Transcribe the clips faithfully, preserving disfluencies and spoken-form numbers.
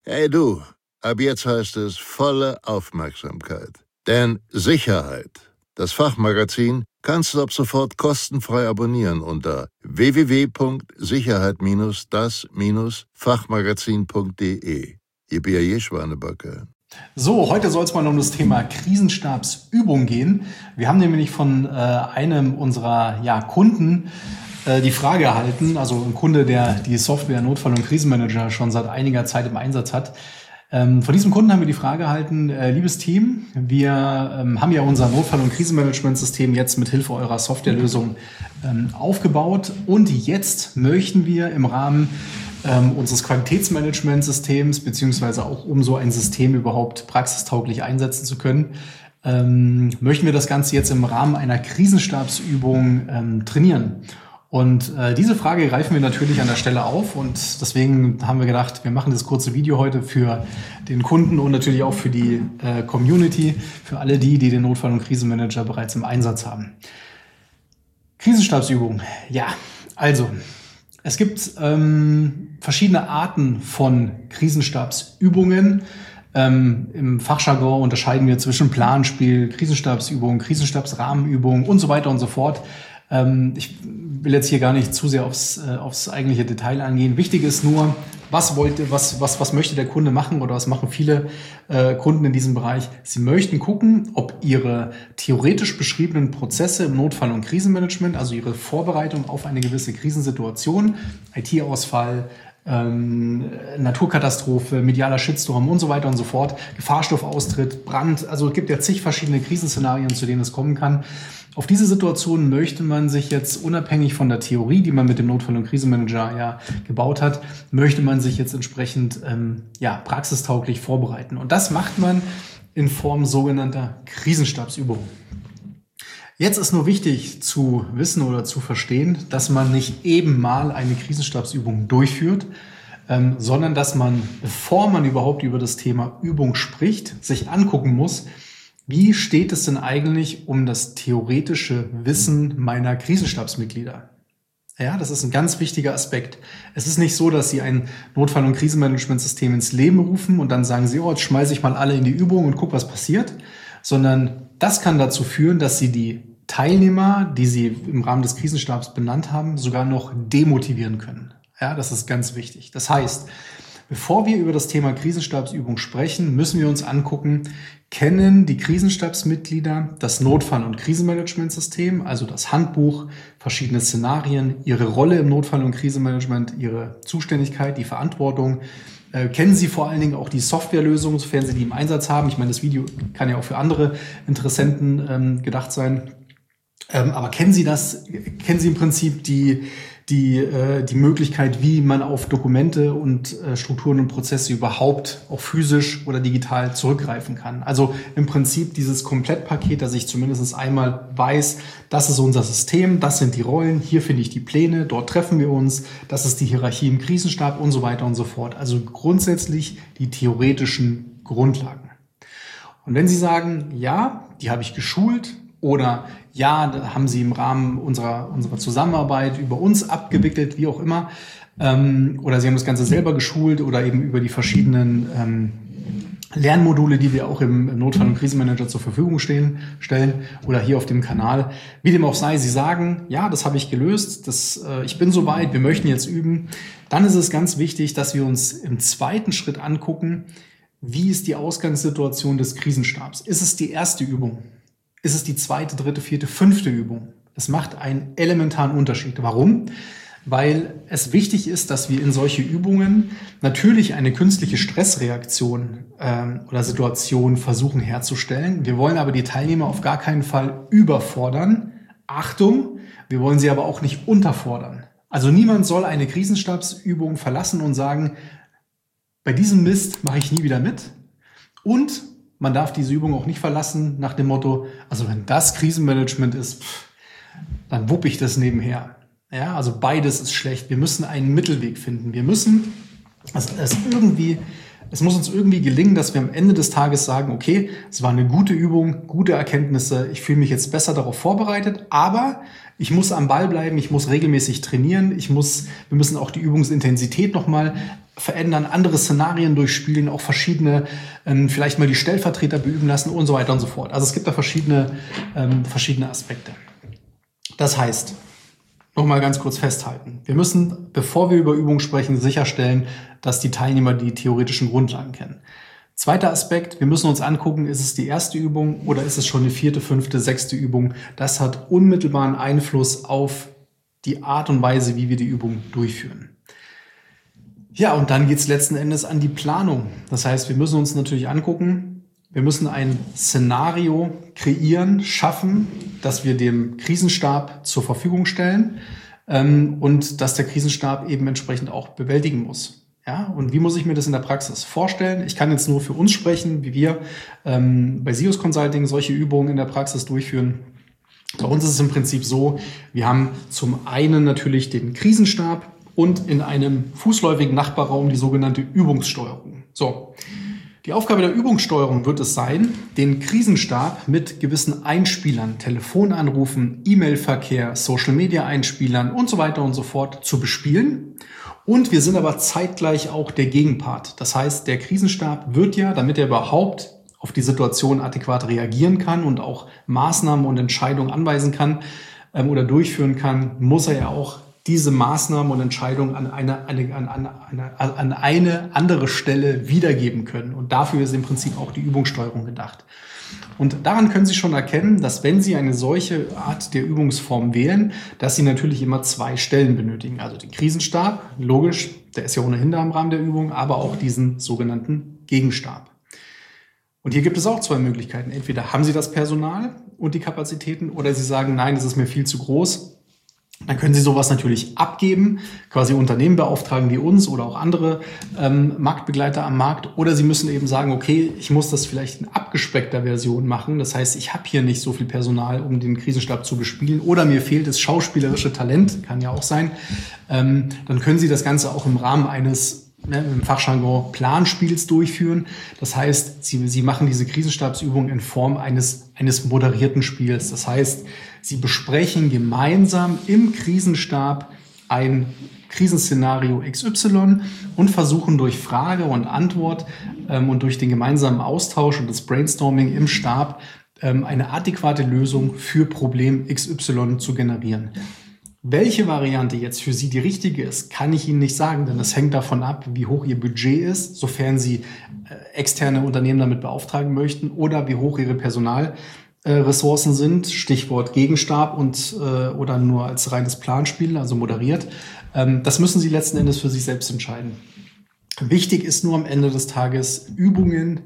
Hey du, ab jetzt heißt es volle Aufmerksamkeit. Denn Sicherheit, das Fachmagazin, kannst du ab sofort kostenfrei abonnieren unter w w w punkt sicherheit das Fachmagazin punkt de. Ihr Bier je Schwanebacke. So, heute soll es mal um das Thema Krisenstabsübung gehen. Wir haben nämlich von äh, einem unserer ja, Kunden äh, die Frage erhalten, also ein Kunde, der die Software Notfall- und Krisenmanager schon seit einiger Zeit im Einsatz hat. Ähm, von diesem Kunden haben wir die Frage erhalten, äh, liebes Team, wir ähm, haben ja unser Notfall- und Krisenmanagementsystem jetzt mit Hilfe eurer Softwarelösung ähm, aufgebaut und jetzt möchten wir im Rahmen ähm, unseres Qualitätsmanagementsystems, beziehungsweise auch um so ein System überhaupt praxistauglich einsetzen zu können, ähm, möchten wir das Ganze jetzt im Rahmen einer Krisenstabsübung ähm, trainieren. Und äh, diese Frage greifen wir natürlich an der Stelle auf und deswegen haben wir gedacht, wir machen das kurze Video heute für den Kunden und natürlich auch für die äh, Community, für alle die, die den Notfall- und Krisenmanager bereits im Einsatz haben. Krisenstabsübung, ja, also es gibt ähm, verschiedene Arten von Krisenstabsübungen. Ähm, Im Fachjargon unterscheiden wir zwischen Planspiel, Krisenstabsübung, Krisenstabsrahmenübung und so weiter und so fort. Ähm, ich will jetzt hier gar nicht zu sehr aufs, äh, aufs eigentliche Detail angehen. Wichtig ist nur, was wollte, was, was, was möchte der Kunde machen oder was machen viele äh, Kunden in diesem Bereich? Sie möchten gucken, ob ihre theoretisch beschriebenen Prozesse im Notfall- und Krisenmanagement, also ihre Vorbereitung auf eine gewisse Krisensituation, I T-Ausfall, ähm, Naturkatastrophe, medialer Shitstorm und so weiter und so fort, Gefahrstoffaustritt, Brand, also es gibt ja zig verschiedene Krisenszenarien, zu denen es kommen kann. Auf diese Situation möchte man sich jetzt unabhängig von der Theorie, die man mit dem Notfall- und Krisenmanager ja gebaut hat, möchte man sich jetzt entsprechend ähm, ja, praxistauglich vorbereiten. Und das macht man in Form sogenannter Krisenstabsübungen. Jetzt ist nur wichtig zu wissen oder zu verstehen, dass man nicht eben mal eine Krisenstabsübung durchführt, ähm, sondern dass man, bevor man überhaupt über das Thema Übung spricht, sich angucken muss, wie steht es denn eigentlich um das theoretische Wissen meiner Krisenstabsmitglieder? Ja, das ist ein ganz wichtiger Aspekt. Es ist nicht so, dass Sie ein Notfall- und Krisenmanagementsystem ins Leben rufen und dann sagen Sie, oh, jetzt schmeiße ich mal alle in die Übung und guck, was passiert, sondern das kann dazu führen, dass Sie die Teilnehmer, die Sie im Rahmen des Krisenstabs benannt haben, sogar noch demotivieren können. Ja, das ist ganz wichtig. Das heißt, bevor wir über das Thema Krisenstabsübung sprechen, müssen wir uns angucken, kennen die Krisenstabsmitglieder das Notfall- und Krisenmanagementsystem, also das Handbuch, verschiedene Szenarien, ihre Rolle im Notfall- und Krisenmanagement, ihre Zuständigkeit, die Verantwortung. Äh, kennen Sie vor allen Dingen auch die Softwarelösung, sofern Sie die im Einsatz haben? Ich meine, das Video kann ja auch für andere Interessenten ähm, gedacht sein. Ähm, aber kennen Sie das? Kennen Sie im Prinzip die die äh, die Möglichkeit, wie man auf Dokumente und äh, Strukturen und Prozesse überhaupt auch physisch oder digital zurückgreifen kann? Also im Prinzip dieses Komplettpaket, dass ich zumindest einmal weiß, das ist unser System, das sind die Rollen, hier finde ich die Pläne, dort treffen wir uns, das ist die Hierarchie im Krisenstab und so weiter und so fort. Also grundsätzlich die theoretischen Grundlagen. Und wenn Sie sagen, ja, die habe ich geschult, oder ja, da haben Sie im Rahmen unserer, unserer Zusammenarbeit über uns abgewickelt, wie auch immer, ähm, oder Sie haben das Ganze selber geschult oder eben über die verschiedenen ähm, Lernmodule, die wir auch im, im Notfall- und Krisenmanager zur Verfügung stehen, stellen oder hier auf dem Kanal. Wie dem auch sei, Sie sagen, ja, das habe ich gelöst, das, äh, ich bin soweit, wir möchten jetzt üben. Dann ist es ganz wichtig, dass wir uns im zweiten Schritt angucken, wie ist die Ausgangssituation des Krisenstabs? Ist es die erste Übung? Ist es die zweite, dritte, vierte, fünfte Übung? Das macht einen elementaren Unterschied. Warum? Weil es wichtig ist, dass wir in solche Übungen natürlich eine künstliche Stressreaktion ähm, oder Situation versuchen herzustellen. Wir wollen aber die Teilnehmer auf gar keinen Fall überfordern. Achtung, wir wollen sie aber auch nicht unterfordern. Also niemand soll eine Krisenstabsübung verlassen und sagen, bei diesem Mist mache ich nie wieder mit. Und man darf diese Übung auch nicht verlassen nach dem Motto, also wenn das Krisenmanagement ist, pff, dann wupp ich das nebenher. Ja, also beides ist schlecht. Wir müssen einen Mittelweg finden. Wir müssen es, es irgendwie Es muss uns irgendwie gelingen, dass wir am Ende des Tages sagen, okay, es war eine gute Übung, gute Erkenntnisse, ich fühle mich jetzt besser darauf vorbereitet, aber ich muss am Ball bleiben, ich muss regelmäßig trainieren, ich muss, wir müssen auch die Übungsintensität nochmal verändern, andere Szenarien durchspielen, auch verschiedene, ähm, vielleicht mal die Stellvertreter beüben lassen und so weiter und so fort. Also es gibt da verschiedene, ähm, verschiedene Aspekte. Das heißt, nochmal ganz kurz festhalten. Wir müssen, bevor wir über Übungen sprechen, sicherstellen, dass die Teilnehmer die theoretischen Grundlagen kennen. Zweiter Aspekt, wir müssen uns angucken, ist es die erste Übung oder ist es schon die vierte, fünfte, sechste Übung? Das hat unmittelbaren Einfluss auf die Art und Weise, wie wir die Übung durchführen. Ja, und dann geht es letzten Endes an die Planung. Das heißt, wir müssen uns natürlich angucken, wir müssen ein Szenario kreieren, schaffen, dass wir dem Krisenstab zur Verfügung stellen ähm, und dass der Krisenstab eben entsprechend auch bewältigen muss. Ja, und wie muss ich mir das in der Praxis vorstellen? Ich kann jetzt nur für uns sprechen, wie wir ähm, bei SIOS Consulting solche Übungen in der Praxis durchführen. Bei uns ist es im Prinzip so, wir haben zum einen natürlich den Krisenstab und in einem fußläufigen Nachbarraum die sogenannte Übungssteuerung. So, die Aufgabe der Übungssteuerung wird es sein, den Krisenstab mit gewissen Einspielern, Telefonanrufen, E-Mail-Verkehr, Social-Media-Einspielern und so weiter und so fort zu bespielen. Und wir sind aber zeitgleich auch der Gegenpart. Das heißt, der Krisenstab wird ja, damit er überhaupt auf die Situation adäquat reagieren kann und auch Maßnahmen und Entscheidungen anweisen kann ähm, oder durchführen kann, muss er ja auch diese Maßnahmen und Entscheidungen an eine, eine, an, eine, an eine andere Stelle wiedergeben können. Und dafür ist im Prinzip auch die Übungssteuerung gedacht. Und daran können Sie schon erkennen, dass wenn Sie eine solche Art der Übungsform wählen, dass Sie natürlich immer zwei Stellen benötigen. Also den Krisenstab, logisch, der ist ja ohnehin da im Rahmen der Übung, aber auch diesen sogenannten Gegenstab. Und hier gibt es auch zwei Möglichkeiten. Entweder haben Sie das Personal und die Kapazitäten oder Sie sagen, nein, das ist mir viel zu groß. Dann können Sie sowas natürlich abgeben, quasi Unternehmen beauftragen wie uns oder auch andere ähm, Marktbegleiter am Markt. Oder Sie müssen eben sagen, okay, ich muss das vielleicht in abgespeckter Version machen. Das heißt, ich habe hier nicht so viel Personal, um den Krisenstab zu bespielen. Oder mir fehlt das schauspielerische Talent, kann ja auch sein. Ähm, dann können Sie das Ganze auch im Rahmen eines im Fachjargon Planspiels durchführen. Das heißt, Sie, Sie machen diese Krisenstabsübung in Form eines, eines moderierten Spiels. Das heißt, Sie besprechen gemeinsam im Krisenstab ein Krisenszenario X Y und versuchen durch Frage und Antwort ähm, und durch den gemeinsamen Austausch und das Brainstorming im Stab ähm, eine adäquate Lösung für Problem X Y zu generieren. Welche Variante jetzt für Sie die richtige ist, kann ich Ihnen nicht sagen, denn das hängt davon ab, wie hoch Ihr Budget ist, sofern Sie äh, externe Unternehmen damit beauftragen möchten oder wie hoch Ihre Personalressourcen äh, sind, Stichwort Gegenstab und äh, oder nur als reines Planspiel, also moderiert. Ähm, das müssen Sie letzten Endes für sich selbst entscheiden. Wichtig ist nur am Ende des Tages Übungen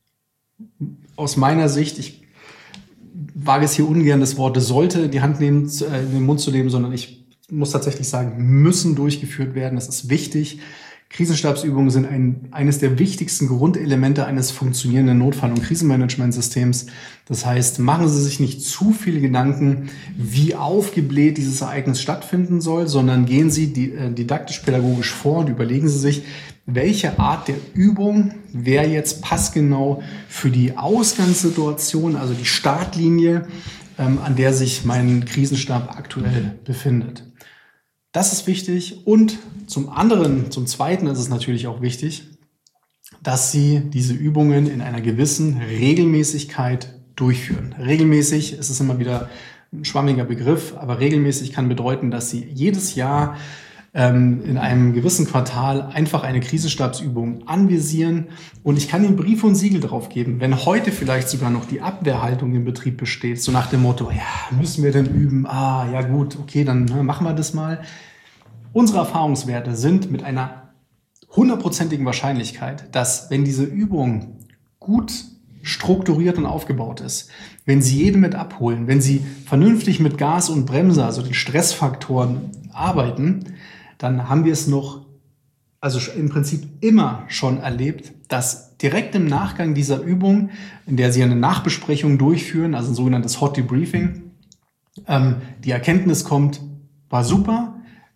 aus meiner Sicht, ich wage es hier ungern, das Wort sollte in die Hand nehmen, äh, in den Mund zu nehmen, sondern ich muss tatsächlich sagen, müssen durchgeführt werden. Das ist wichtig. Krisenstabsübungen sind ein, eines der wichtigsten Grundelemente eines funktionierenden Notfall- und Krisenmanagementsystems. Das heißt, machen Sie sich nicht zu viele Gedanken, wie aufgebläht dieses Ereignis stattfinden soll, sondern gehen Sie die, äh, didaktisch-pädagogisch vor und überlegen Sie sich, welche Art der Übung wäre jetzt passgenau für die Ausgangssituation, also die Startlinie, ähm, an der sich mein Krisenstab aktuell befindet. Das ist wichtig. Und zum anderen, zum Zweiten ist es natürlich auch wichtig, dass Sie diese Übungen in einer gewissen Regelmäßigkeit durchführen. Regelmäßig, es ist immer wieder ein schwammiger Begriff, aber regelmäßig kann bedeuten, dass Sie jedes Jahr in einem gewissen Quartal einfach eine Krisenstabsübung anvisieren. Und ich kann Ihnen Brief und Siegel drauf geben, wenn heute vielleicht sogar noch die Abwehrhaltung im Betrieb besteht, so nach dem Motto, ja, müssen wir denn üben? Ah, ja gut, okay, dann ne, machen wir das mal. Unsere Erfahrungswerte sind mit einer hundertprozentigen Wahrscheinlichkeit, dass wenn diese Übung gut strukturiert und aufgebaut ist, wenn Sie jeden mit abholen, wenn Sie vernünftig mit Gas und Bremse, also den Stressfaktoren, arbeiten, dann haben wir es noch, also im Prinzip immer schon erlebt, dass direkt im Nachgang dieser Übung, in der Sie eine Nachbesprechung durchführen, also ein sogenanntes Hot Debriefing, ähm, die Erkenntnis kommt, war super,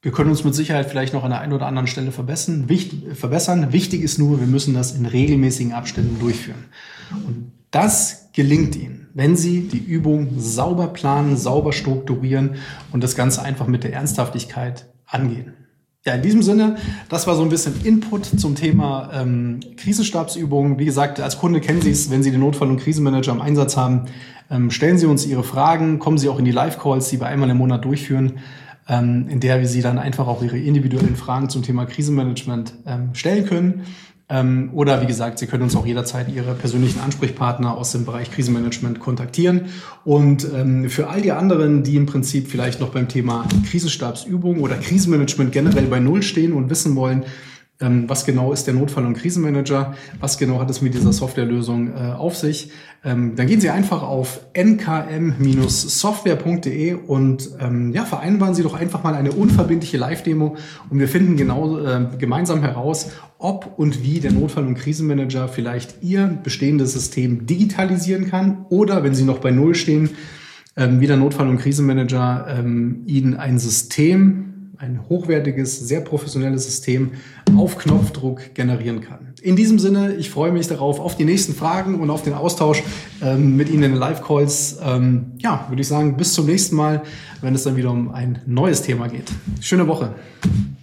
Wir können uns mit Sicherheit vielleicht noch an der einen oder anderen Stelle verbessern. Wichtig, verbessern. Wichtig ist nur, wir müssen das in regelmäßigen Abständen durchführen. Und das gelingt Ihnen, wenn Sie die Übung sauber planen, sauber strukturieren und das Ganze einfach mit der Ernsthaftigkeit angehen. Ja, in diesem Sinne, das war so ein bisschen Input zum Thema ähm, Krisenstabsübungen. Wie gesagt, als Kunde kennen Sie es, wenn Sie den Notfall- und Krisenmanager im Einsatz haben, ähm, stellen Sie uns Ihre Fragen, kommen Sie auch in die Live-Calls, die wir einmal im Monat durchführen, ähm, in der wir Sie dann einfach auch Ihre individuellen Fragen zum Thema Krisenmanagement ähm, stellen können. Ähm, oder wie gesagt, Sie können uns auch jederzeit Ihre persönlichen Ansprechpartner aus dem Bereich Krisenmanagement kontaktieren. Und ähm, für all die anderen, die im Prinzip vielleicht noch beim Thema Krisenstabsübung oder Krisenmanagement generell bei Null stehen und wissen wollen, ähm, was genau ist der Notfall- und Krisenmanager, was genau hat es mit dieser Softwarelösung äh, auf sich, ähm, dann gehen Sie einfach auf n k m Software punkt d e und ähm, ja, vereinbaren Sie doch einfach mal eine unverbindliche Live-Demo und wir finden genau äh, gemeinsam heraus, ob und wie der Notfall- und Krisenmanager vielleicht Ihr bestehendes System digitalisieren kann oder, wenn Sie noch bei Null stehen, ähm, wie der Notfall- und Krisenmanager ähm, Ihnen ein System, ein hochwertiges, sehr professionelles System auf Knopfdruck generieren kann. In diesem Sinne, ich freue mich darauf, auf die nächsten Fragen und auf den Austausch ähm, mit Ihnen in den Live-Calls. Ähm, ja, würde ich sagen, bis zum nächsten Mal, wenn es dann wieder um ein neues Thema geht. Schöne Woche.